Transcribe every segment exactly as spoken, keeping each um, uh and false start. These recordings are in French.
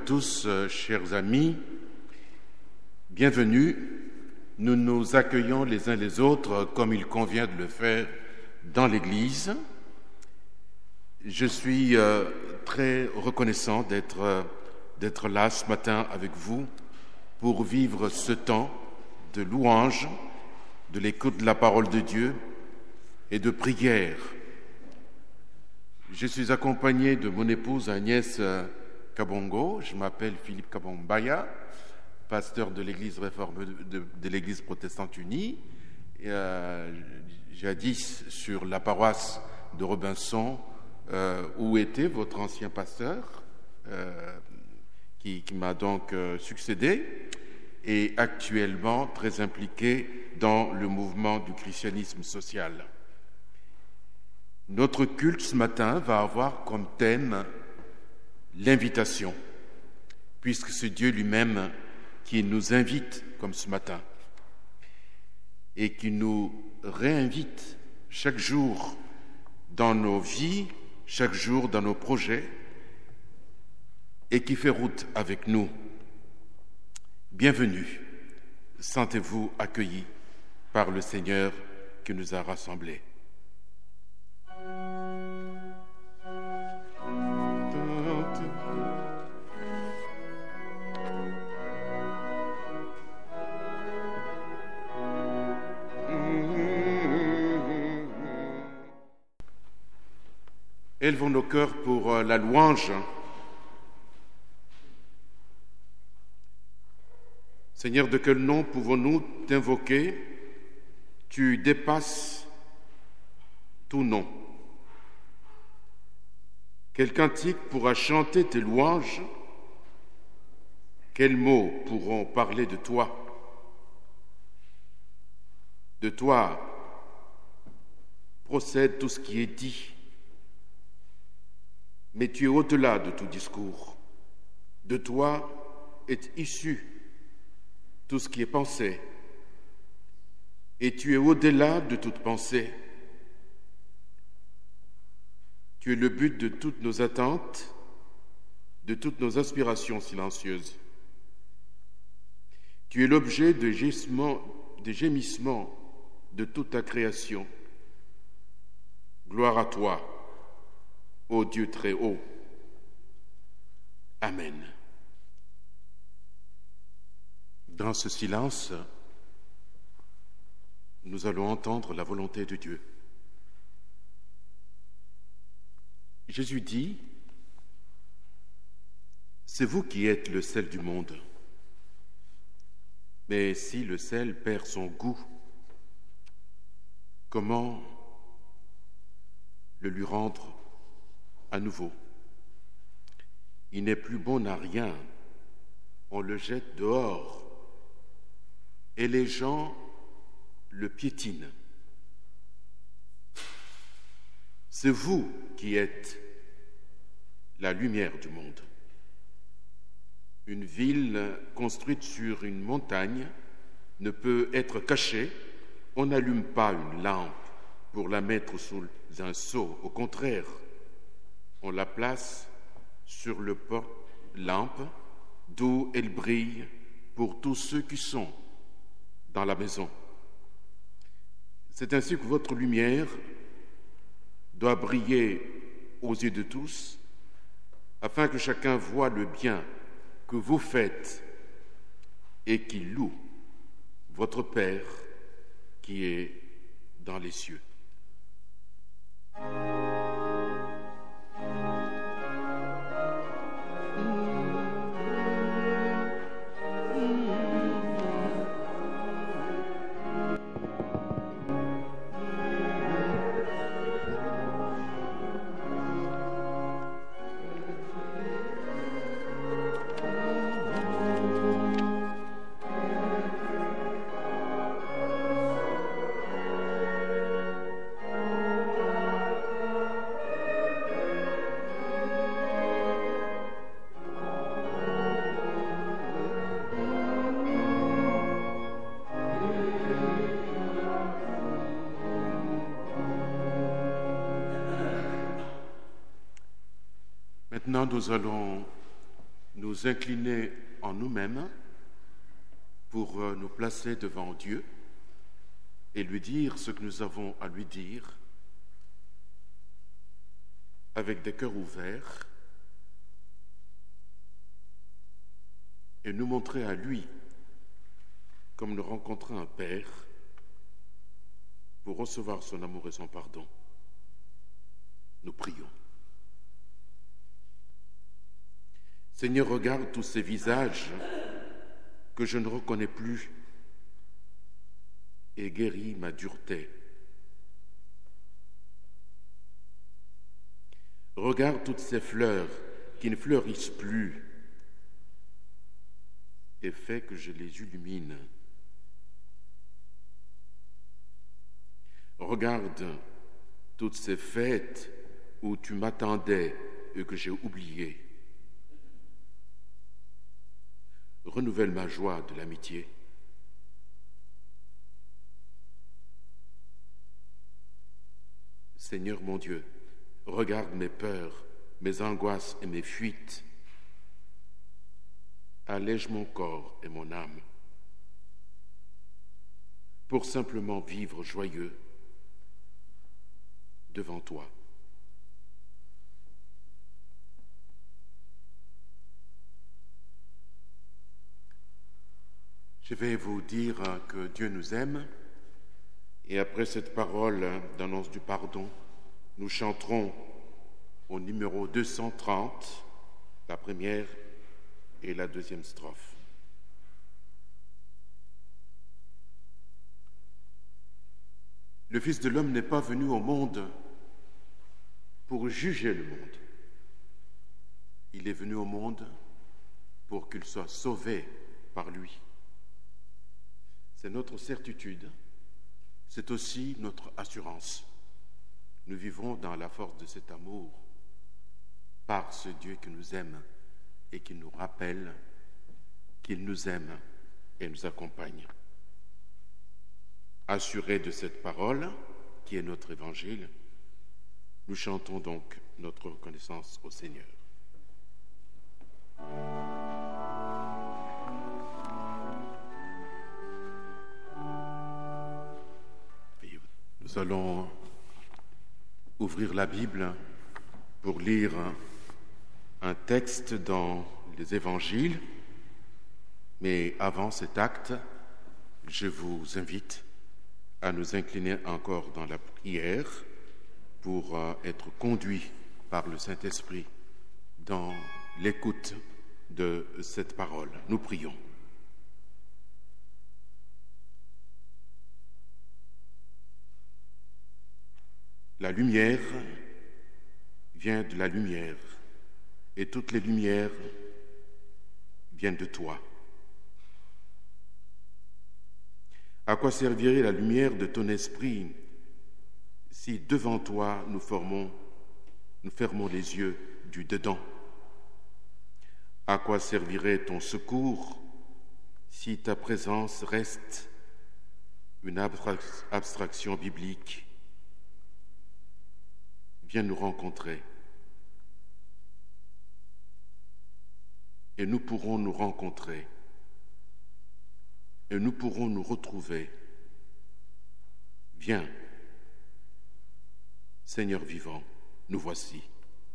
tous, euh, chers amis. Bienvenue. Nous nous accueillons les uns les autres comme il convient de le faire dans l'Église. Je suis euh, très reconnaissant d'être, euh, d'être là ce matin avec vous pour vivre ce temps de louange, de l'écoute de la parole de Dieu et de prière. Je suis accompagné de mon épouse Agnès Kabongo. Je m'appelle Philippe Kabombaya, pasteur de l'Église réformée de, de, de l'Église protestante unie, et, euh, jadis sur la paroisse de Robinson, euh, où était votre ancien pasteur, euh, qui, qui m'a donc euh, succédé, et actuellement très impliqué dans le mouvement du christianisme social. Notre culte ce matin va avoir comme thème l'invitation, puisque c'est Dieu lui-même qui nous invite comme ce matin et qui nous réinvite chaque jour dans nos vies, chaque jour dans nos projets et qui fait route avec nous. Bienvenue, sentez-vous accueillis par le Seigneur qui nous a rassemblés. Élevons nos cœurs pour la louange. Seigneur, de quel nom pouvons-nous t'invoquer? Tu dépasses tout nom. Quel cantique pourra chanter tes louanges? Quels mots pourront parler de toi? De toi procède tout ce qui est dit. Mais tu es au-delà de tout discours. De toi est issu tout ce qui est pensé. Et tu es au-delà de toute pensée. Tu es le but de toutes nos attentes, de toutes nos aspirations silencieuses. Tu es l'objet de gémissements, de gémissements de toute ta création. Gloire à toi, ô Dieu très haut. Amen. Dans ce silence, nous allons entendre la volonté de Dieu. Jésus dit, « C'est vous qui êtes le sel du monde. Mais si le sel perd son goût, comment le lui rendre à nouveau? Il n'est plus bon à rien, on le jette dehors, et les gens le piétinent. C'est vous qui êtes la lumière du monde. Une ville construite sur une montagne ne peut être cachée. On n'allume pas une lampe pour la mettre sous un seau. Au contraire, on la place sur le porte-lampe, d'où elle brille pour tous ceux qui sont dans la maison. C'est ainsi que votre lumière doit briller aux yeux de tous, afin que chacun voie le bien que vous faites et qu'il loue votre Père qui est dans les cieux. Maintenant, nous allons nous incliner en nous-mêmes pour nous placer devant Dieu et lui dire ce que nous avons à lui dire avec des cœurs ouverts et nous montrer à lui comme nous rencontrer un Père pour recevoir son amour et son pardon. Nous prions. Seigneur, regarde tous ces visages que je ne reconnais plus et guéris ma dureté. Regarde toutes ces fleurs qui ne fleurissent plus et fais que je les illumine. Regarde toutes ces fêtes où tu m'attendais et que j'ai oubliées. Renouvelle ma joie de l'amitié. Seigneur mon Dieu, regarde mes peurs, mes angoisses et mes fuites. Allège mon corps et mon âme pour simplement vivre joyeux devant toi. Je vais vous dire que Dieu nous aime et après cette parole d'annonce du pardon, nous chanterons au numéro deux cent trente, la première et la deuxième strophe. Le Fils de l'homme n'est pas venu au monde pour juger le monde. Il est venu au monde pour qu'il soit sauvé par lui. C'est notre certitude, c'est aussi notre assurance. Nous vivons dans la force de cet amour par ce Dieu qui nous aime et qui nous rappelle qu'il nous aime et nous accompagne. Assurés de cette parole, qui est notre évangile, nous chantons donc notre reconnaissance au Seigneur. Nous allons ouvrir la Bible pour lire un texte dans les évangiles, mais avant cet acte, je vous invite à nous incliner encore dans la prière pour être conduits par le Saint-Esprit dans l'écoute de cette parole. Nous prions. La lumière vient de la lumière et toutes les lumières viennent de toi. À quoi servirait la lumière de ton esprit si devant toi nous formons, nous fermons les yeux du dedans? À quoi servirait ton secours si ta présence reste une abstraction biblique? Viens nous rencontrer et nous pourrons nous rencontrer et nous pourrons nous retrouver. Viens, Seigneur vivant, nous voici.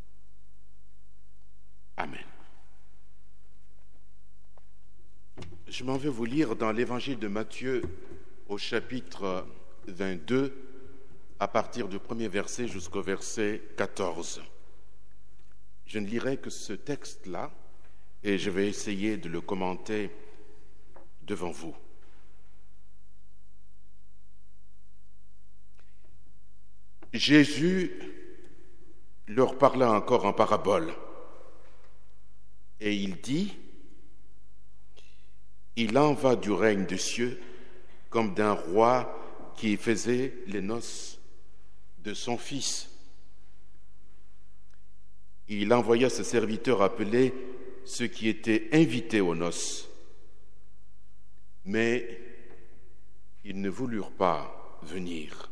Amen. Je m'en vais vous lire dans l'évangile de Matthieu au chapitre vingt-deux, à partir du premier verset jusqu'au verset quatorze. Je ne lirai que ce texte-là et je vais essayer de le commenter devant vous. Jésus leur parla encore en parabole et il dit: « Il en va du règne des cieux comme d'un roi qui faisait les noces de son fils. Il envoya ses serviteurs appeler ceux qui étaient invités aux noces, mais ils ne voulurent pas venir.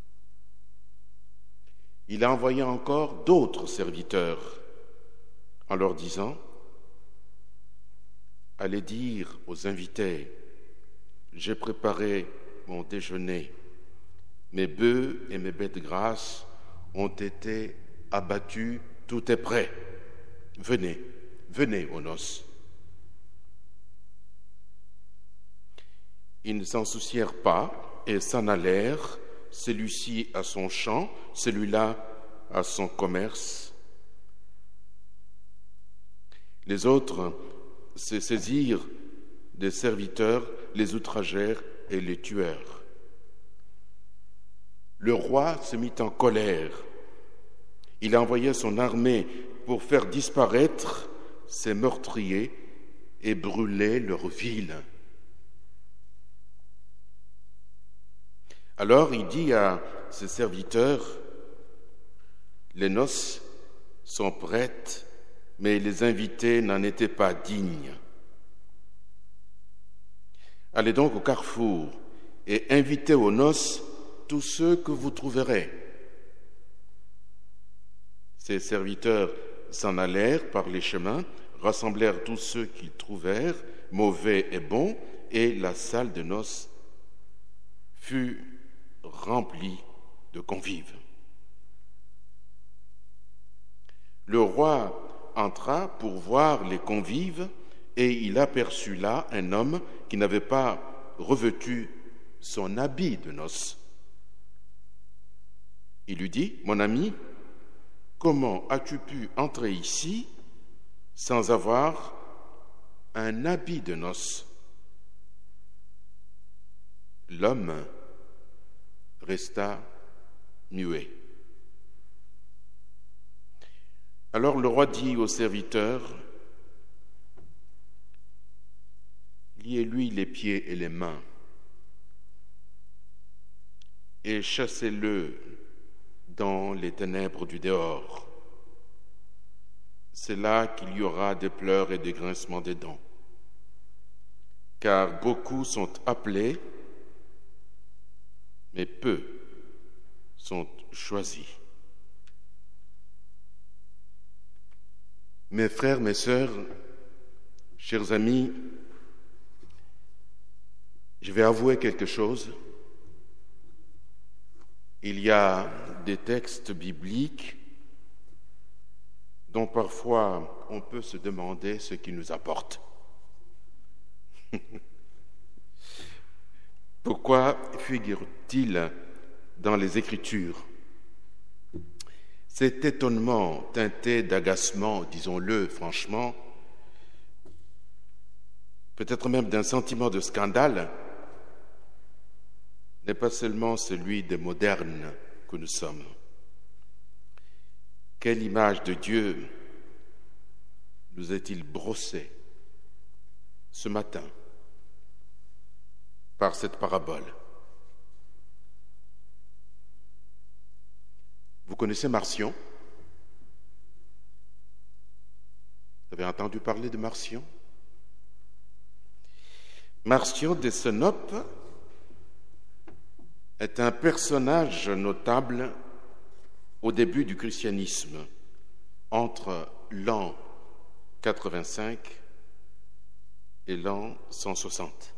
Il envoya encore d'autres serviteurs en leur disant: allez dire aux invités, « J'ai préparé mon déjeuner, mes bœufs et mes bêtes grasses ont été abattus, tout est prêt. Venez, venez aux noces. » Ils ne s'en soucièrent pas et s'en allèrent, celui-ci à son champ, celui-là à son commerce. Les autres se saisirent des serviteurs, les outragèrent et les tuèrent. Le roi se mit en colère. Il envoya son armée pour faire disparaître ces meurtriers et brûler leur ville. Alors il dit à ses serviteurs, « Les noces sont prêtes, mais les invités n'en étaient pas dignes. Allez donc au carrefour et invitez aux noces tous ceux que vous trouverez. » Ses serviteurs s'en allèrent par les chemins, rassemblèrent tous ceux qu'ils trouvèrent, mauvais et bons, et la salle de noces fut remplie de convives. Le roi entra pour voir les convives et il aperçut là un homme qui n'avait pas revêtu son habit de noces. Il lui dit, « Mon ami, comment as-tu pu entrer ici sans avoir un habit de noces ?» L'homme resta muet. Alors le roi dit aux serviteurs, « Liez-lui les pieds et les mains et chassez-le dans les ténèbres du dehors. C'est là qu'il y aura des pleurs et des grincements des dents, car beaucoup sont appelés, mais peu sont choisis. » Mes frères, mes sœurs, chers amis, je vais avouer quelque chose. Il y a des textes bibliques dont parfois on peut se demander ce qu'ils nous apportent. Pourquoi figurent-ils dans les Écritures? Cet étonnement teinté d'agacement, disons-le franchement, peut-être même d'un sentiment de scandale, n'est pas seulement celui des modernes que nous sommes. Quelle image de Dieu nous est-il brossée ce matin par cette parabole? Vous connaissez Marcion? Vous avez entendu parler de Marcion? Marcion des Sinope est un personnage notable au début du christianisme, entre l'an quatre-vingt-cinq et l'an cent soixante.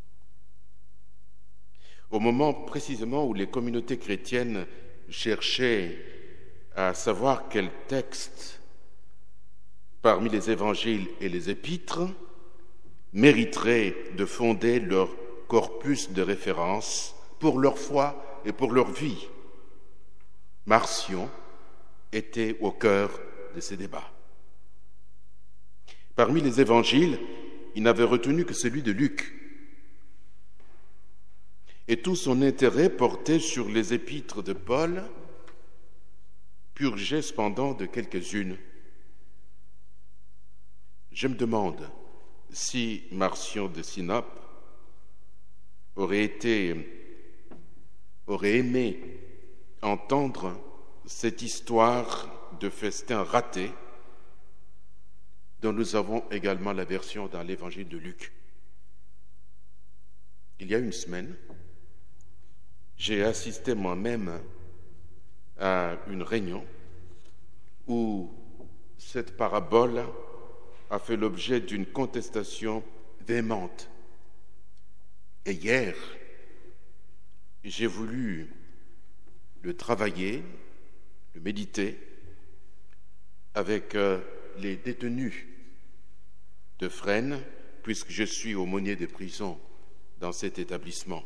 Au moment précisément où les communautés chrétiennes cherchaient à savoir quel texte parmi les évangiles et les épîtres mériterait de fonder leur corpus de référence pour leur foi et pour leur vie, Marcion était au cœur de ces débats. Parmi les évangiles, il n'avait retenu que celui de Luc. Et tout son intérêt portait sur les épîtres de Paul, purgées cependant de quelques-unes. Je me demande si Marcion de Sinope aurait été, aurait aimé entendre cette histoire de festin raté dont nous avons également la version dans l'évangile de Luc. Il y a une semaine, j'ai assisté moi-même à une réunion où cette parabole a fait l'objet d'une contestation véhémente. Et hier, j'ai voulu le travailler, le méditer avec euh, les détenus de Fresnes, puisque je suis aumônier des prisons dans cet établissement.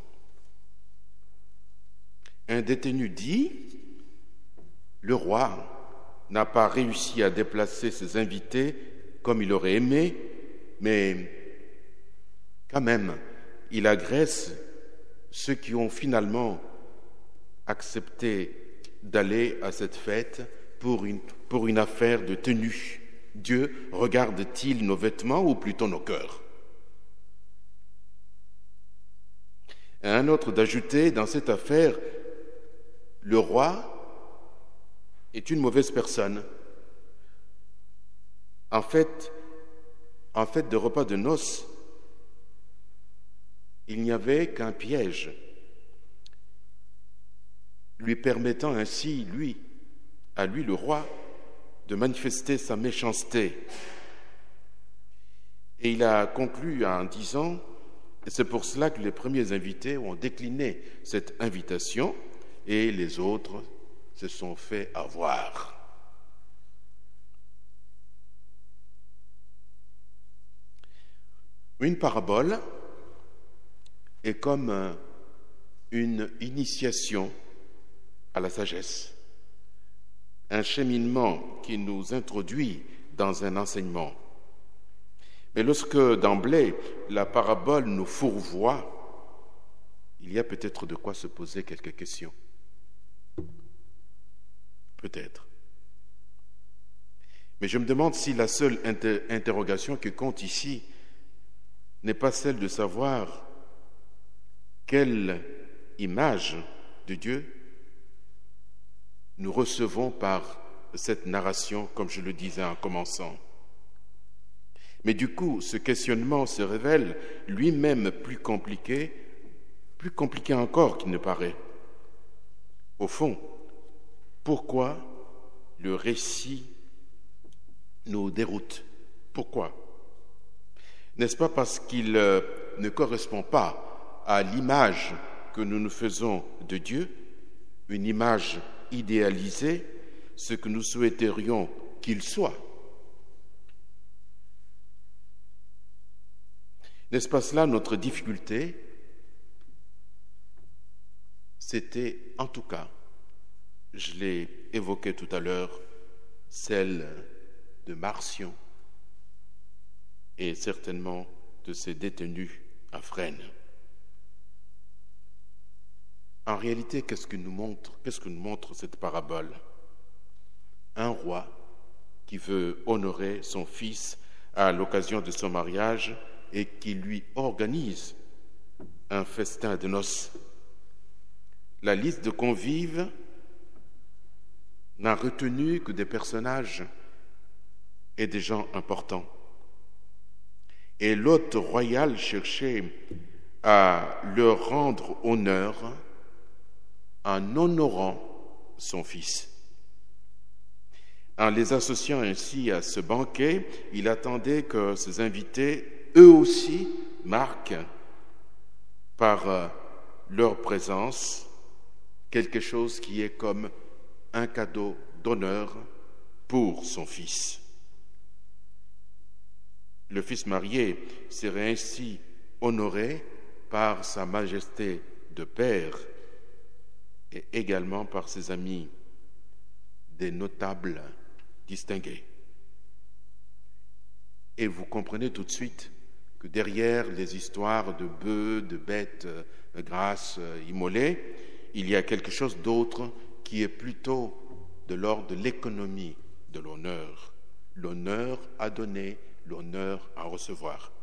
Un détenu dit « Le roi n'a pas réussi à déplacer ses invités comme il aurait aimé, mais quand même, il agresse ceux qui ont finalement accepté d'aller à cette fête pour une, pour une affaire de tenue. Dieu regarde-t-il nos vêtements ou plutôt nos cœurs ?» Un autre d'ajouter, dans cette affaire, le roi est une mauvaise personne. En fait, en fait de repas de noces, il n'y avait qu'un piège, lui permettant ainsi, lui, à lui le roi, de manifester sa méchanceté. Et il a conclu en disant, et c'est pour cela que les premiers invités ont décliné cette invitation et les autres se sont fait avoir. Une parabole est comme une initiation à la sagesse, un cheminement qui nous introduit dans un enseignement. Mais lorsque d'emblée la parabole nous fourvoie, il y a peut-être de quoi se poser quelques questions. Peut-être. Mais je me demande si la seule inter- interrogation qui compte ici n'est pas celle de savoir quelle image de Dieu nous recevons par cette narration, comme je le disais en commençant. Mais du coup, ce questionnement se révèle lui-même plus compliqué, plus compliqué encore qu'il ne paraît. Au fond, pourquoi le récit nous déroute? Pourquoi? N'est-ce pas parce qu'il euh, ne correspond pas à l'image que nous nous faisons de Dieu, une image idéalisée, ce que nous souhaiterions qu'il soit? N'est-ce pas cela notre difficulté? C'était, en tout cas, je l'ai évoqué tout à l'heure, celle de Marcion et certainement de ces détenus à Fresnes. En réalité, qu'est-ce que nous montre, qu'est-ce que nous montre cette parabole? Un roi qui veut honorer son fils à l'occasion de son mariage et qui lui organise un festin de noces. La liste de convives n'a retenu que des personnages et des gens importants. Et l'hôte royal cherchait à leur rendre honneur en honorant son fils. En les associant ainsi à ce banquet, il attendait que ses invités, eux aussi, marquent par leur présence quelque chose qui est comme un cadeau d'honneur pour son fils. Le fils marié serait ainsi honoré par sa majesté de père et également par ses amis, des notables distingués. Et vous comprenez tout de suite que derrière les histoires de bœufs, de bêtes grasses immolées, il y a quelque chose d'autre qui est plutôt de l'ordre de l'économie de l'honneur. L'honneur à donner, l'honneur à recevoir.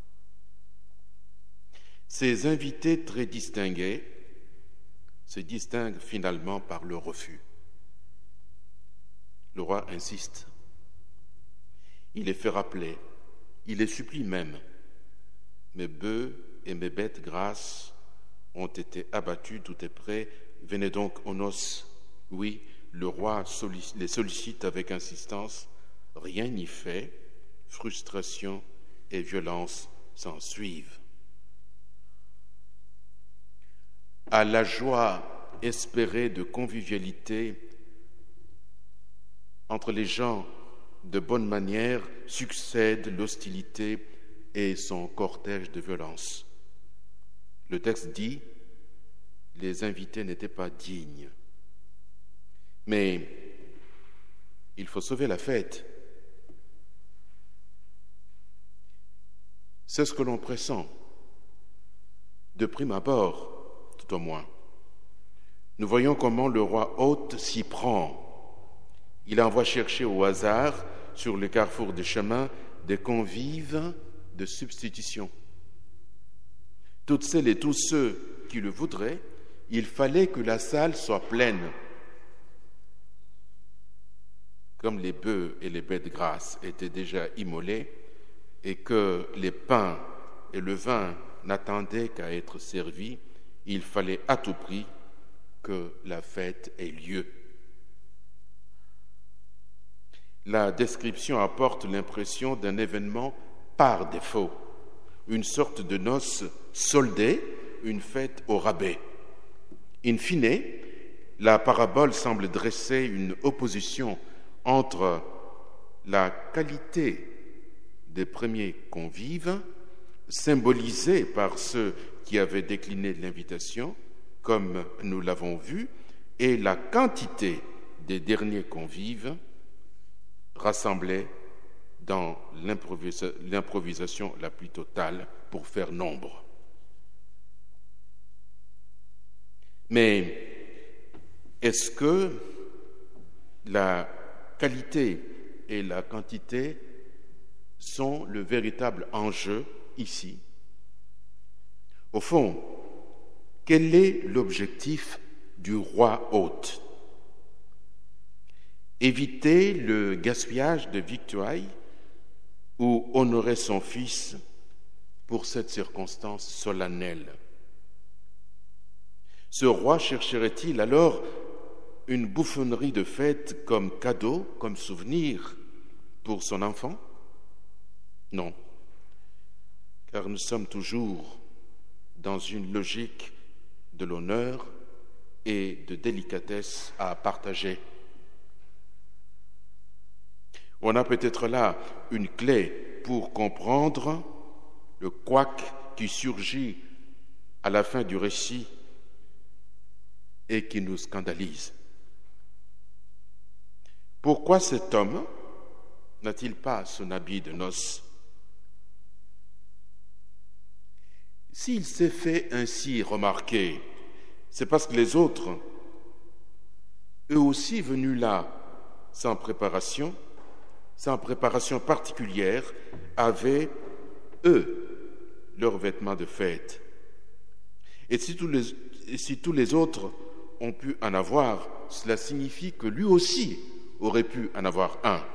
Ces invités très distingués se distinguent finalement par le refus. Le roi insiste. Il les fait rappeler, il les supplie même. Mes bœufs et mes bêtes grasses ont été abattus, tout est prêt, venez donc aux noces. Oui, le roi les sollicite avec insistance, rien n'y fait, frustration et violence s'en suivent. À la joie espérée de convivialité entre les gens de bonne manière succède l'hostilité et son cortège de violence. Le texte dit « Les invités n'étaient pas dignes ». Mais il faut sauver la fête. C'est ce que l'on pressent, de prime abord, tout au moins. Nous voyons comment le roi hôte s'y prend. Il envoie chercher au hasard, sur le carrefour des chemins, des convives de substitution. Toutes celles et tous ceux qui le voudraient, il fallait que la salle soit pleine. Comme les bœufs et les bêtes grasses étaient déjà immolés et que les pains et le vin n'attendaient qu'à être servis, il fallait à tout prix que la fête ait lieu. La description apporte l'impression d'un événement par défaut, une sorte de noces soldées, une fête au rabais. In fine, la parabole semble dresser une opposition entre la qualité des premiers convives, symbolisée par ceux qui avaient décliné l'invitation, comme nous l'avons vu, et la quantité des derniers convives rassemblés dans l'improvisa- l'improvisation la plus totale pour faire nombre. Mais est-ce que la qualité et la quantité sont le véritable enjeu ici? Au fond, quel est l'objectif du roi hôte? Éviter le gaspillage de victuailles ou honorer son fils pour cette circonstance solennelle? Ce roi chercherait-il alors une bouffonnerie de fête comme cadeau, comme souvenir pour son enfant? Non, car nous sommes toujours dans une logique de l'honneur et de délicatesse à partager. On a peut-être là une clé pour comprendre le couac qui surgit à la fin du récit et qui nous scandalise. Pourquoi cet homme n'a-t-il pas son habit de noces? S'il s'est fait ainsi remarquer, c'est parce que les autres, eux aussi venus là sans préparation, sans préparation particulière, avaient, eux, leurs vêtements de fête. Et si tous les, et si tous les autres ont pu en avoir, cela signifie que lui aussi aurait pu en avoir un.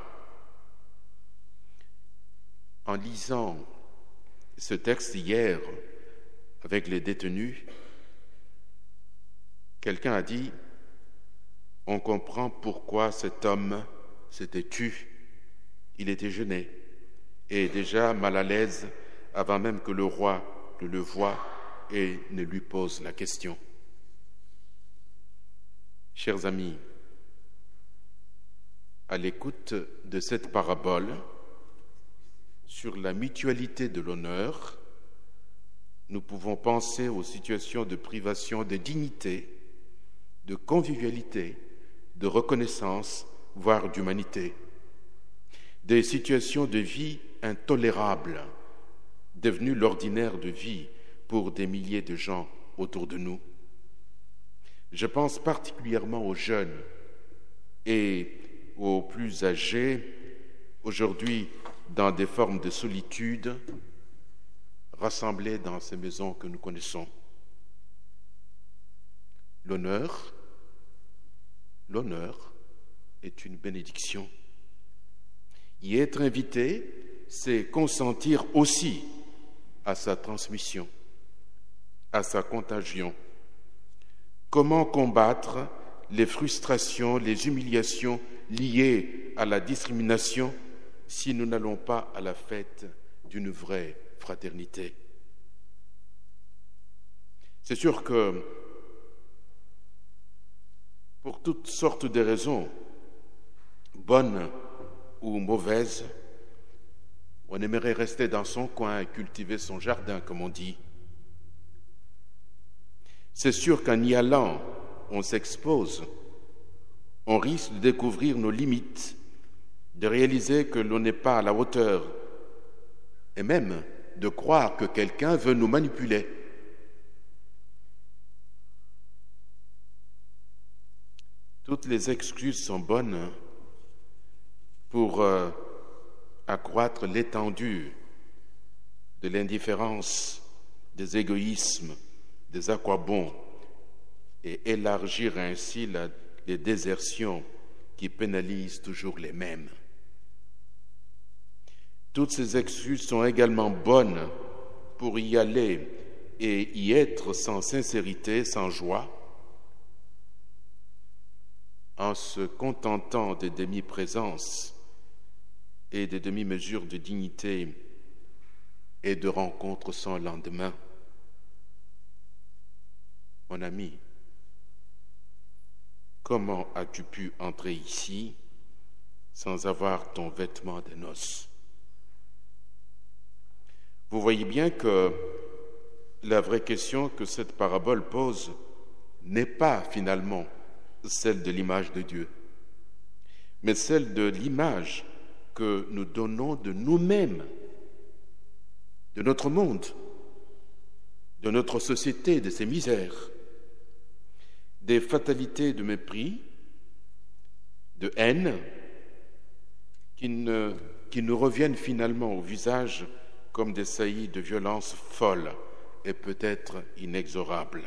En lisant ce texte hier avec les détenus, quelqu'un a dit « On comprend pourquoi cet homme s'était tu. Il était gêné et déjà mal à l'aise avant même que le roi ne le voie et ne lui pose la question. » Chers amis, à l'écoute de cette parabole sur la mutualité de l'honneur, nous pouvons penser aux situations de privation de dignité, de convivialité, de reconnaissance, voire d'humanité, des situations de vie intolérables, devenues l'ordinaire de vie pour des milliers de gens autour de nous. Je pense particulièrement aux jeunes et aux plus âgés, aujourd'hui dans des formes de solitude, rassemblés dans ces maisons que nous connaissons. L'honneur, l'honneur est une bénédiction. Y être invité, c'est consentir aussi à sa transmission, à sa contagion. Comment combattre les frustrations, les humiliations liées à la discrimination si nous n'allons pas à la fête d'une vraie fraternité. C'est sûr que pour toutes sortes de raisons, bonnes ou mauvaises, on aimerait rester dans son coin et cultiver son jardin, comme on dit. C'est sûr qu'en y allant, on s'expose, on risque de découvrir nos limites, de réaliser que l'on n'est pas à la hauteur, et même de croire que quelqu'un veut nous manipuler. Toutes les excuses sont bonnes pour euh, accroître l'étendue de l'indifférence, des égoïsmes, des aquabons et élargir ainsi la, les désertions qui pénalisent toujours les mêmes. Toutes ces excuses sont également bonnes pour y aller et y être sans sincérité, sans joie, en se contentant des demi-présences et des demi-mesures de dignité et de rencontres sans lendemain. Mon ami, comment as-tu pu entrer ici sans avoir ton vêtement de noces? Vous voyez bien que la vraie question que cette parabole pose n'est pas finalement celle de l'image de Dieu, mais celle de l'image que nous donnons de nous-mêmes, de notre monde, de notre société, de ses misères, des fatalités de mépris, de haine, qui, ne, qui nous reviennent finalement au visage comme des saillies de violence folles et peut-être inexorables.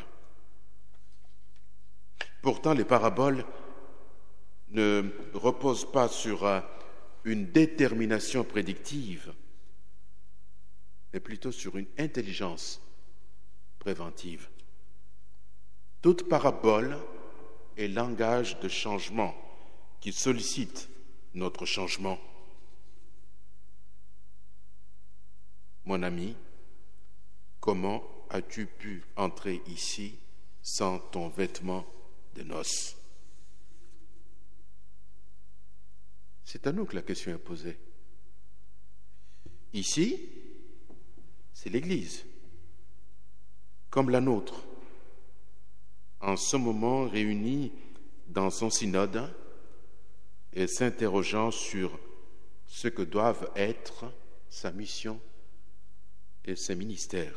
Pourtant, les paraboles ne reposent pas sur une détermination prédictive, mais plutôt sur une intelligence préventive. Toute parabole est langage de changement qui sollicite notre changement. Mon ami, comment as-tu pu entrer ici sans ton vêtement de noces? C'est à nous que la question est posée. Ici, c'est l'Église, comme la nôtre, en ce moment réunie dans son synode et s'interrogeant sur ce que doivent être sa mission et ses ministères.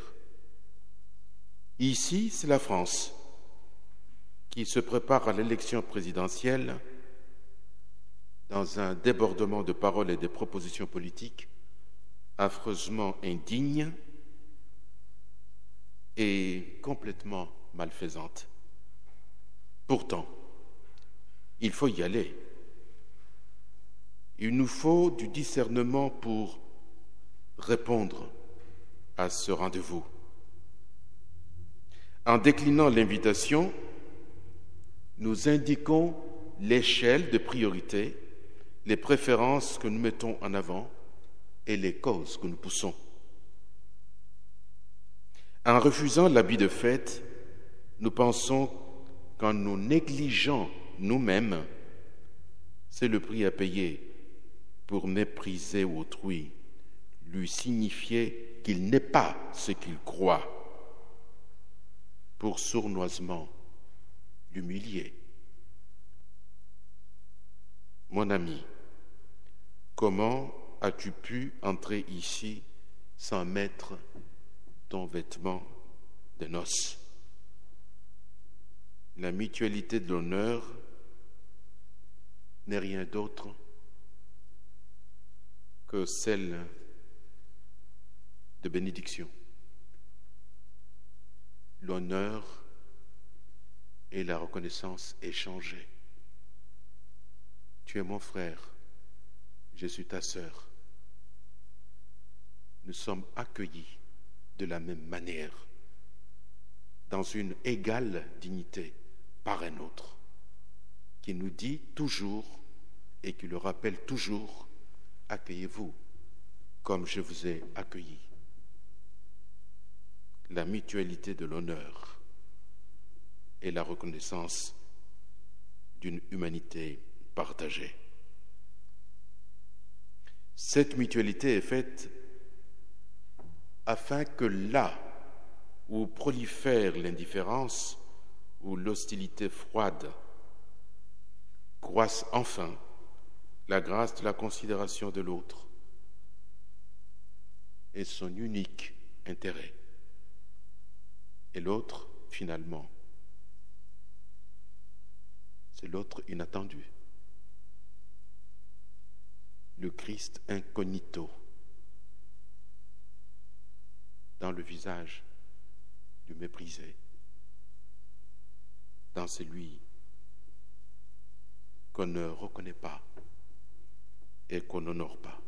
Ici, c'est la France qui se prépare à l'élection présidentielle dans un débordement de paroles et de propositions politiques affreusement indignes et complètement malfaisantes. Pourtant, il faut y aller. Il nous faut du discernement pour répondre à ce rendez-vous. En déclinant l'invitation, nous indiquons l'échelle de priorité, les préférences que nous mettons en avant et les causes que nous poussons. En refusant l'habit de fête, nous pensons qu'en nous négligeant nous-mêmes, c'est le prix à payer pour mépriser autrui, lui signifier qu'il n'est pas ce qu'il croit, pour sournoisement l'humilier. Mon ami, comment as-tu pu entrer ici sans mettre ton vêtement de noces? La mutualité de l'honneur n'est rien d'autre que celle de bénédiction. L'honneur et la reconnaissance échangées. Tu es mon frère, je suis ta sœur. Nous sommes accueillis de la même manière, dans une égale dignité par un autre, qui nous dit toujours et qui le rappelle toujours accueillez-vous comme je vous ai accueilli. La mutualité de l'honneur et la reconnaissance d'une humanité partagée. Cette mutualité est faite afin que là où prolifère l'indifférence ou l'hostilité froide, croisse enfin la grâce de la considération de l'autre et son unique intérêt. Et l'autre, finalement, c'est l'autre inattendu, le Christ incognito, dans le visage du méprisé, dans celui qu'on ne reconnaît pas et qu'on n'honore pas.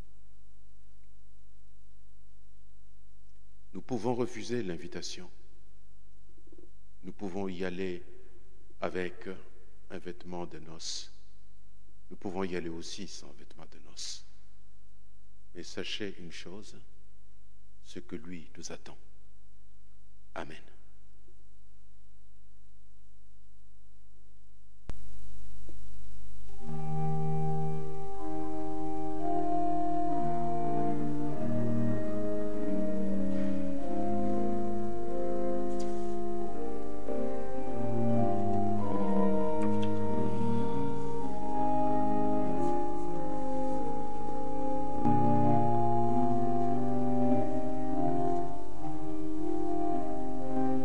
Nous pouvons refuser l'invitation. Nous pouvons y aller avec un vêtement de noces. Nous pouvons y aller aussi sans vêtement de noces. Mais sachez une chose, ce que lui nous attend. Amen. Thank you.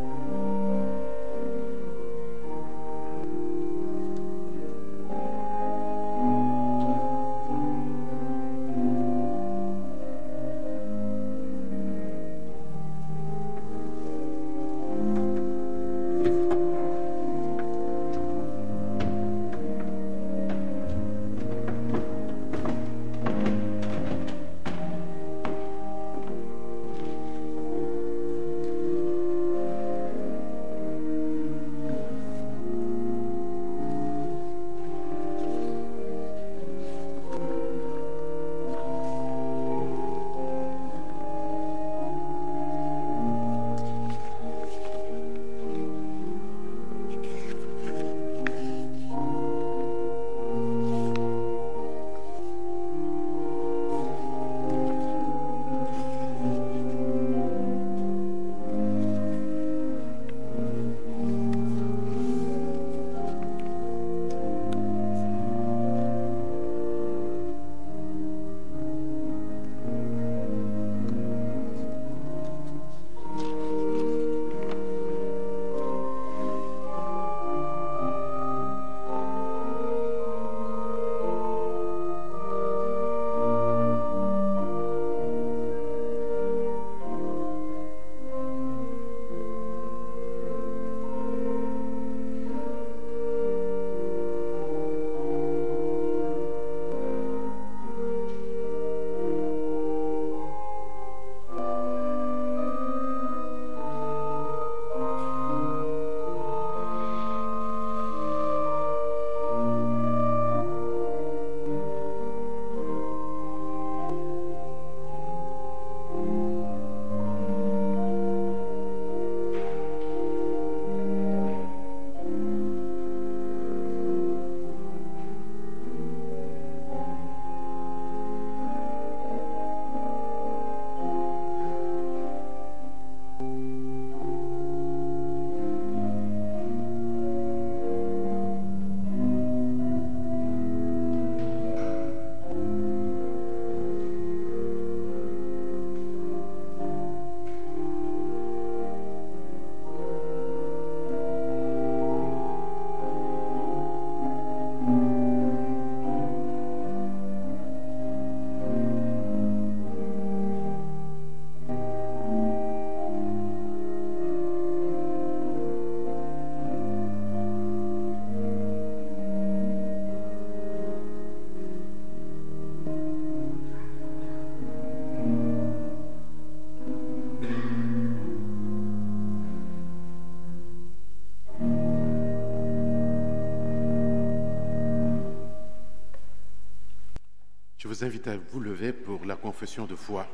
vous invite à vous lever pour la confession de foi.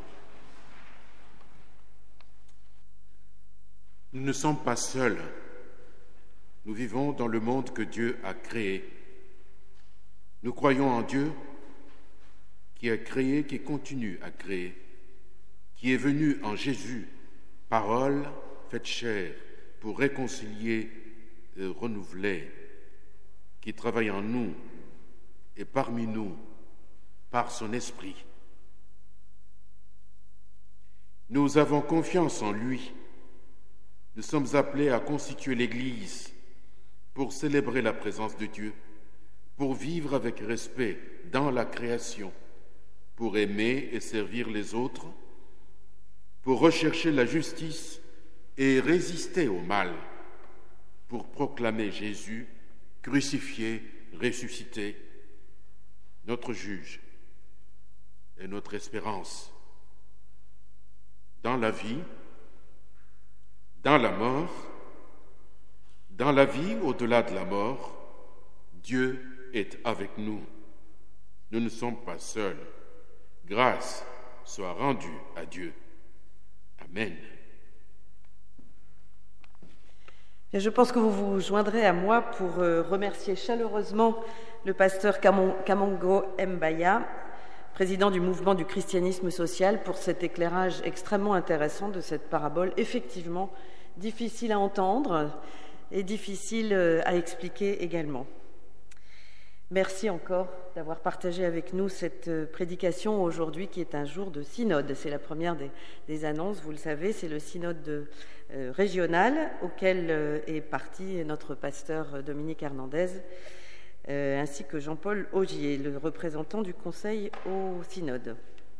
Nous ne sommes pas seuls. Nous vivons dans le monde que Dieu a créé. Nous croyons en Dieu qui a créé, qui continue à créer, qui est venu en Jésus, parole faite chair, pour réconcilier et renouveler, qui travaille en nous et parmi nous par son esprit. Nous avons confiance en lui. Nous sommes appelés à constituer l'Église pour célébrer la présence de Dieu, pour vivre avec respect dans la création, pour aimer et servir les autres, pour rechercher la justice et résister au mal, pour proclamer Jésus crucifié, ressuscité, notre juge et notre espérance dans la vie, dans la mort, dans la vie au-delà de la mort. Dieu est avec nous. Nous ne sommes pas seuls. Grâce soit rendue à Dieu. Amen. Et je pense que vous vous joindrez à moi pour remercier chaleureusement le pasteur Kamongo Mbaya, président du mouvement du christianisme social, pour cet éclairage extrêmement intéressant de cette parabole, effectivement difficile à entendre et difficile à expliquer également. Merci encore d'avoir partagé avec nous cette prédication aujourd'hui qui est un jour de synode. C'est la première des, des annonces, vous le savez, c'est le synode de, euh, régional auquel euh, est parti notre pasteur Dominique Hernandez, euh, ainsi que Jean-Paul Augier, le représentant du Conseil au synode.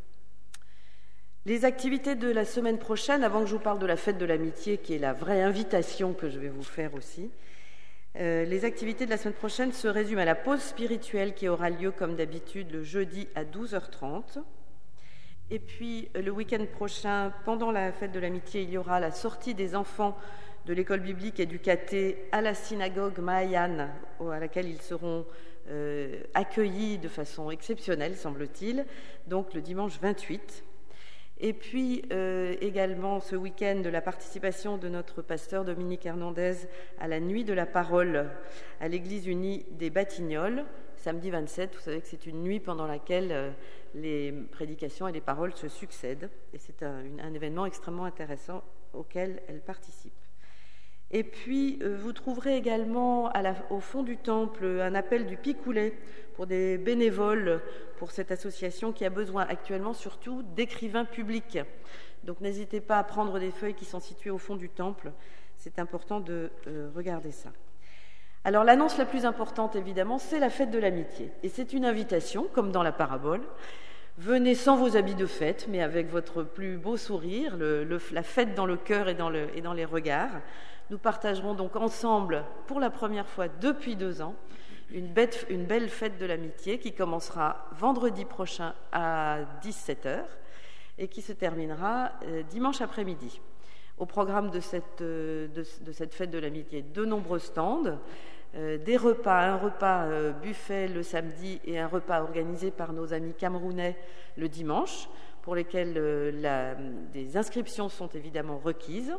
Les activités de la semaine prochaine, avant que je vous parle de la fête de l'amitié, qui est la vraie invitation que je vais vous faire aussi, Euh, les activités de la semaine prochaine se résument à la pause spirituelle qui aura lieu comme d'habitude le jeudi à douze heures trente. Et puis le week-end prochain, pendant la fête de l'amitié, il y aura la sortie des enfants de l'école biblique et du caté à la synagogue Mahayane, à laquelle ils seront euh, accueillis de façon exceptionnelle, semble-t-il, donc le dimanche vingt-huit. Et puis euh, également ce week-end de la participation de notre pasteur Dominique Hernandez à la nuit de la parole à l'église unie des Batignolles, samedi vingt-sept. Vous savez que c'est une nuit pendant laquelle euh, les prédications et les paroles se succèdent. Et c'est un, un événement extrêmement intéressant auquel elle participe. Et puis, euh, vous trouverez également à la, au fond du temple un appel du Picoulet pour des bénévoles pour cette association qui a besoin actuellement surtout d'écrivains publics. Donc n'hésitez pas à prendre des feuilles qui sont situées au fond du temple. C'est important de euh, regarder ça. Alors l'annonce la plus importante, évidemment, c'est la fête de l'amitié. Et c'est une invitation, comme dans la parabole. Venez sans vos habits de fête, mais avec votre plus beau sourire, le, le, la fête dans le cœur et dans, le, et dans les regards. Nous partagerons donc ensemble, pour la première fois depuis deux ans, une, bête, une belle fête de l'amitié qui commencera vendredi prochain à dix-sept heures et qui se terminera euh, dimanche après-midi. Au programme de cette, euh, de, de cette fête de l'amitié, de nombreux stands, euh, des repas, un repas euh, buffet le samedi et un repas organisé par nos amis camerounais le dimanche, pour lesquels euh, la, des inscriptions sont évidemment requises.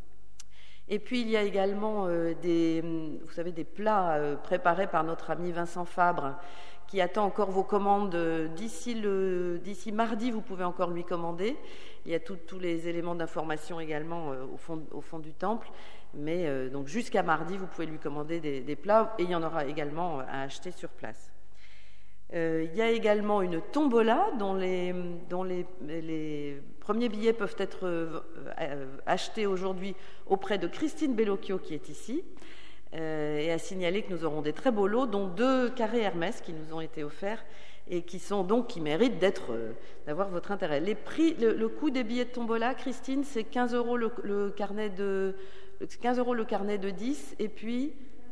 Et puis il y a également euh, des, vous savez, des plats euh, préparés par notre ami Vincent Fabre qui attend encore vos commandes. D'ici, le, d'ici mardi, vous pouvez encore lui commander. Il y a tous les éléments d'information également euh, au, fond, au fond du temple. Mais euh, donc jusqu'à mardi, vous pouvez lui commander des, des plats et il y en aura également à acheter sur place. Euh, il y a également une tombola dont les, dont les, les premiers billets peuvent être euh, achetés aujourd'hui auprès de Christine Bellocchio qui est ici, euh, et à signaler que nous aurons des très beaux lots, dont deux carrés Hermès qui nous ont été offerts et qui sont donc qui méritent d'être euh, d'avoir votre intérêt. Les prix, le, le coût des billets de tombola, Christine, c'est quinze euros le, le carnet de quinze euros le carnet de dix et puis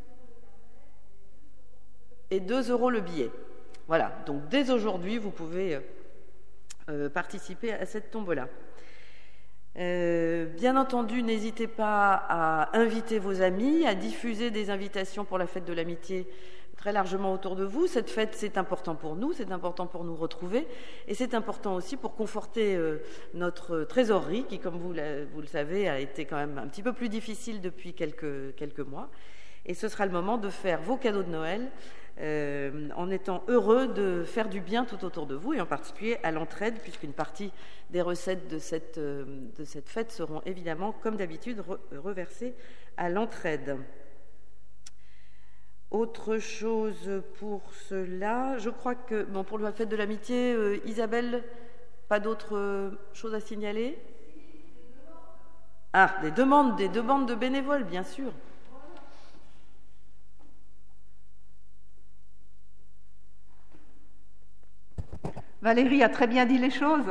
et deux euros le billet. Voilà, donc dès aujourd'hui, vous pouvez euh, participer à cette tombola. Euh, bien entendu, n'hésitez pas à inviter vos amis, à diffuser des invitations pour la fête de l'amitié très largement autour de vous. Cette fête, c'est important pour nous, c'est important pour nous retrouver, et c'est important aussi pour conforter euh, notre trésorerie, qui, comme vous, la, vous le savez, a été quand même un petit peu plus difficile depuis quelques, quelques mois. Et ce sera le moment de faire vos cadeaux de Noël euh, en étant heureux de faire du bien tout autour de vous, et en particulier à l'entraide, puisqu'une partie des recettes de cette, euh, de cette fête seront évidemment, comme d'habitude, re reversées à l'entraide. Autre chose pour cela, je crois que, bon, pour la fête de l'amitié, euh, Isabelle, pas d'autres euh, choses à signaler? Ah, des demandes, des demandes de bénévoles, bien sûr. Valérie a très bien dit les choses.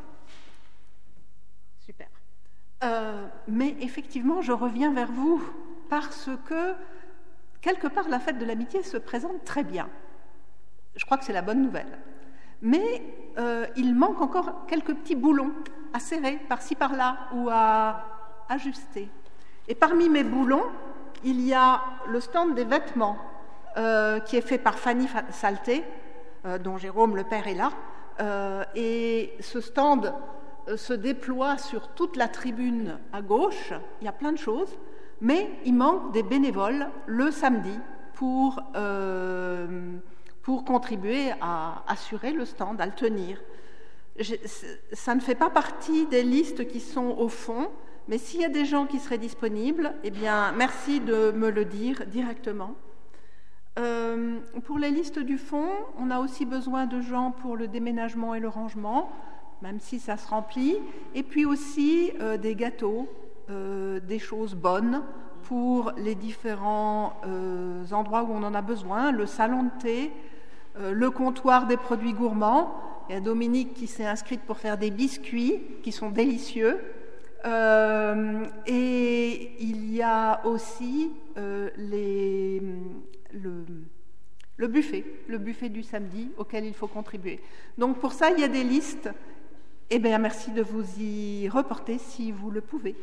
Super. Euh, mais effectivement, je reviens vers vous parce que, quelque part, la fête de l'amitié se présente très bien. Je crois que c'est la bonne nouvelle. Mais euh, il manque encore quelques petits boulons à serrer par-ci par-là ou à ajuster. Et parmi mes boulons, il y a le stand des vêtements euh, qui est fait par Fanny Salté, euh, dont Jérôme, le père, est là. Euh, et ce stand euh, se déploie sur toute la tribune à gauche. Il y a plein de choses, mais il manque des bénévoles le samedi pour, euh, pour contribuer à assurer le stand, à le tenir. Je, ça ne fait pas partie des listes qui sont au fond, mais s'il y a des gens qui seraient disponibles, eh bien, merci de me le dire directement. Euh, pour les listes du fond, on a aussi besoin de gens pour le déménagement et le rangement, même si ça se remplit, et puis aussi euh, des gâteaux, euh, des choses bonnes pour les différents euh, endroits où on en a besoin, le salon de thé, euh, le comptoir des produits gourmands. Il y a Dominique qui s'est inscrite pour faire des biscuits qui sont délicieux. Euh, et il y a aussi euh, les... Le, le buffet, le buffet du samedi auquel il faut contribuer. Donc pour ça, il y a des listes. Eh bien, merci de vous y reporter si vous le pouvez.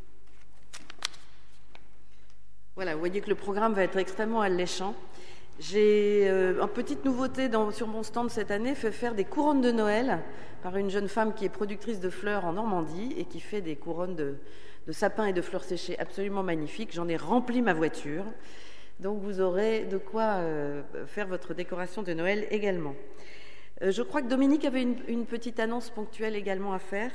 Voilà, vous voyez que le programme va être extrêmement alléchant. J'ai, euh, en petite nouveauté dans, sur mon stand cette année, fait faire des couronnes de Noël par une jeune femme qui est productrice de fleurs en Normandie et qui fait des couronnes de, de sapins et de fleurs séchées absolument magnifiques. J'en ai rempli ma voiture. Donc vous aurez de quoi euh, faire votre décoration de Noël également. Euh, je crois que Dominique avait une, une petite annonce ponctuelle également à faire.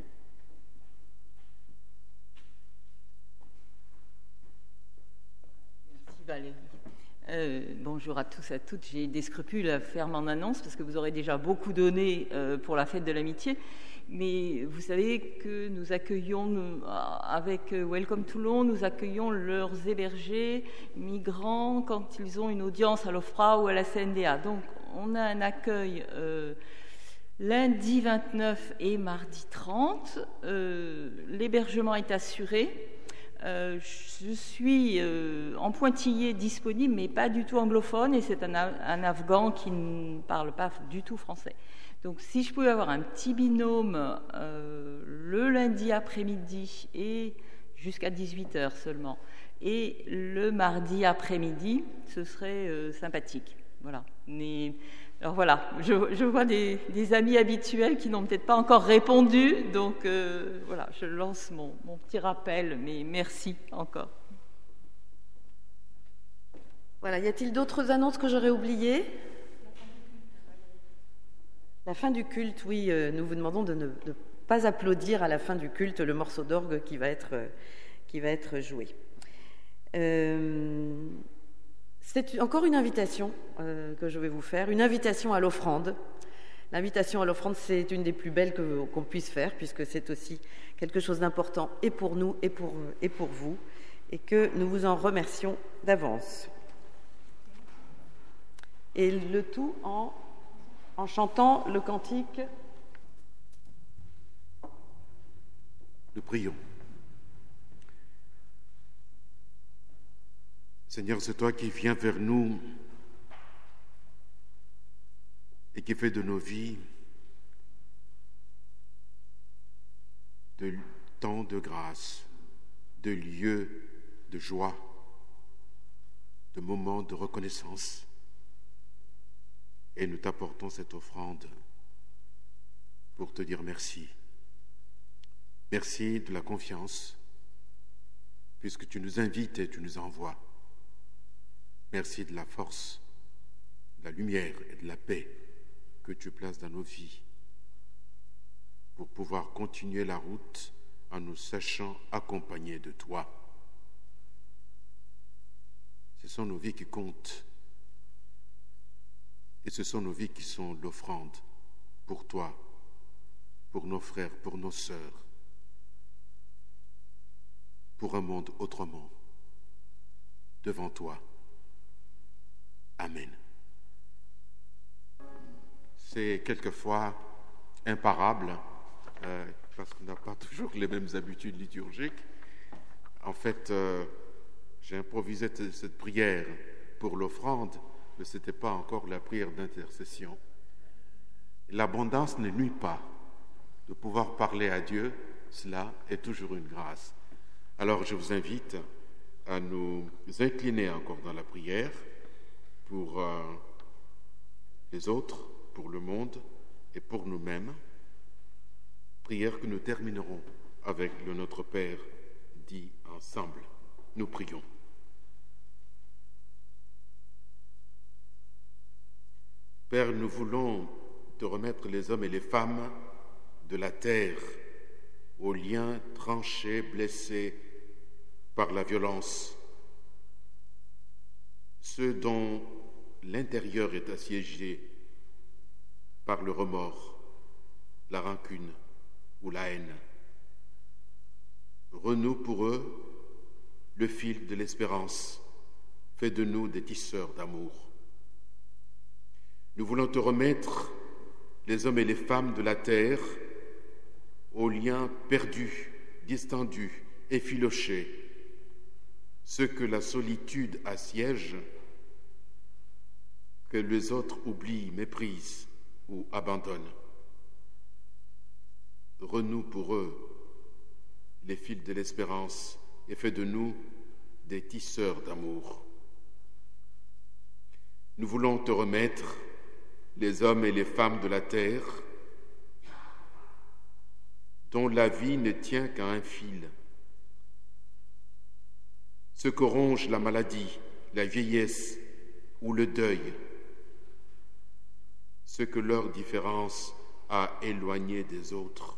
Merci Valérie. Euh, bonjour à tous et à toutes. J'ai des scrupules à faire mon annonce parce que vous aurez déjà beaucoup donné euh, pour la fête de l'amitié. Mais vous savez que nous accueillons, nous, avec Welcome Toulon, nous accueillons leurs hébergés migrants quand ils ont une audience à l'OFPRA ou à la C N D A. Donc, on a un accueil euh, lundi vingt-neuf et mardi trente. Euh, L'hébergement est assuré. Euh, je suis euh, en pointillé disponible, mais pas du tout anglophone, et c'est un, un Afghan qui ne parle pas du tout français. Donc, si je pouvais avoir un petit binôme euh, le lundi après-midi et jusqu'à dix-huit heures seulement, et le mardi après-midi, ce serait euh, sympathique. Voilà. Mais, alors voilà, je, je vois des, des amis habituels qui n'ont peut-être pas encore répondu, donc euh, voilà, je lance mon, mon petit rappel, mais merci encore. Voilà, y a-t-il d'autres annonces que j'aurais oubliées ? La fin du culte, oui, euh, nous vous demandons de ne de pas applaudir à la fin du culte le morceau d'orgue qui va être, euh, qui va être joué. Euh, c'est encore une invitation euh, que je vais vous faire, une invitation à l'offrande. L'invitation à l'offrande, c'est une des plus belles que, qu'on puisse faire, puisque c'est aussi quelque chose d'important et pour nous et pour, et pour vous, et que nous vous en remercions d'avance. Et le tout en... en chantant le cantique. Nous prions. Seigneur, c'est toi qui viens vers nous et qui fais de nos vies de temps de grâce, de lieux de joie, de moments de reconnaissance. Et nous t'apportons cette offrande pour te dire merci. Merci de la confiance, puisque tu nous invites et tu nous envoies. Merci de la force, de la lumière et de la paix que tu places dans nos vies pour pouvoir continuer la route en nous sachant accompagnés de toi. Ce sont nos vies qui comptent et ce sont nos vies qui sont l'offrande pour toi, pour nos frères, pour nos sœurs, pour un monde autrement, devant toi. Amen. C'est quelquefois imparable, euh, parce qu'on n'a pas toujours les mêmes habitudes liturgiques. En fait, euh, j'ai improvisé t- cette prière pour l'offrande, mais ce n'était pas encore la prière d'intercession. L'abondance ne nuit pas. De pouvoir parler à Dieu, cela est toujours une grâce. Alors je vous invite à nous incliner encore dans la prière pour euh, les autres, pour le monde et pour nous-mêmes. Prière que nous terminerons avec le Notre Père dit ensemble. Nous prions. Père, nous voulons te remettre les hommes et les femmes de la terre aux liens tranchés, blessés par la violence, ceux dont l'intérieur est assiégé par le remords, la rancune ou la haine. Renoue pour eux le fil de l'espérance, fais de nous des tisseurs d'amour. Nous voulons te remettre les hommes et les femmes de la terre aux liens perdus, distendus, effilochés, ceux que la solitude assiège, que les autres oublient, méprisent ou abandonnent. Renoue pour eux les fils de l'espérance et fais de nous des tisseurs d'amour. Nous voulons te remettre les hommes et les femmes de la terre dont la vie ne tient qu'à un fil, ceux que ronge la maladie, la vieillesse ou le deuil, ceux que leur différence a éloigné des autres.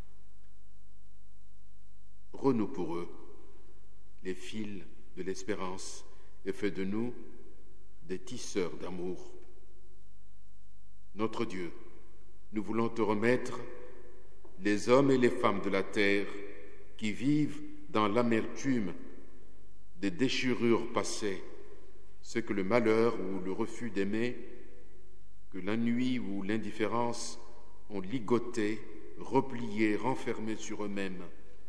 Renoue pour eux les fils de l'espérance et fais de nous des tisseurs d'amour. Notre Dieu, nous voulons te remettre les hommes et les femmes de la terre qui vivent dans l'amertume des déchirures passées, ceux que le malheur ou le refus d'aimer, que l'ennui ou l'indifférence ont ligotés, repliés, renfermés sur eux-mêmes.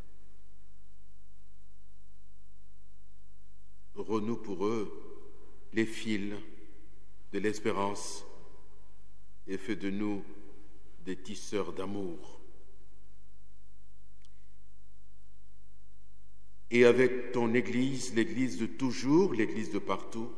Renoue pour eux les fils de l'espérance et fais de nous des tisseurs d'amour. Et avec ton Église, l'Église de toujours, l'Église de partout,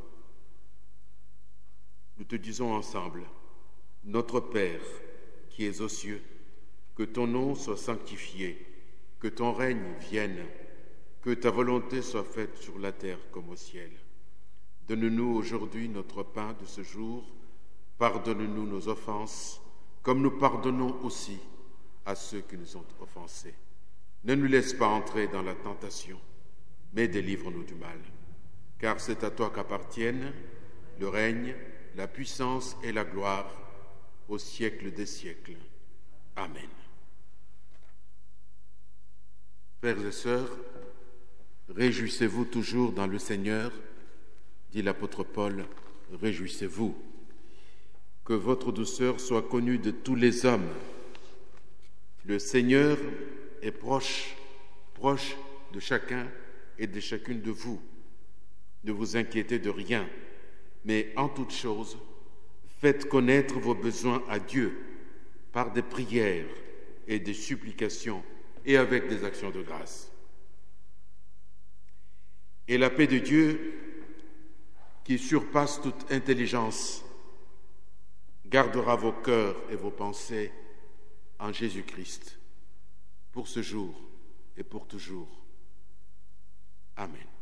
nous te disons ensemble, notre Père qui es aux cieux, que ton nom soit sanctifié, que ton règne vienne, que ta volonté soit faite sur la terre comme au ciel. Donne-nous aujourd'hui notre pain de ce jour, pardonne-nous nos offenses, comme nous pardonnons aussi à ceux qui nous ont offensés. Ne nous laisse pas entrer dans la tentation, mais délivre-nous du mal. Car c'est à toi qu'appartiennent le règne, la puissance et la gloire au siècle des siècles. Amen. Frères et sœurs, réjouissez-vous toujours dans le Seigneur, dit l'apôtre Paul, réjouissez-vous. Que votre douceur soit connue de tous les hommes. Le Seigneur est proche, proche de chacun et de chacune de vous. Ne vous inquiétez de rien, mais en toute chose, faites connaître vos besoins à Dieu par des prières et des supplications et avec des actions de grâce. Et la paix de Dieu, qui surpasse toute intelligence, gardera vos cœurs et vos pensées en Jésus-Christ, pour ce jour et pour toujours. Amen.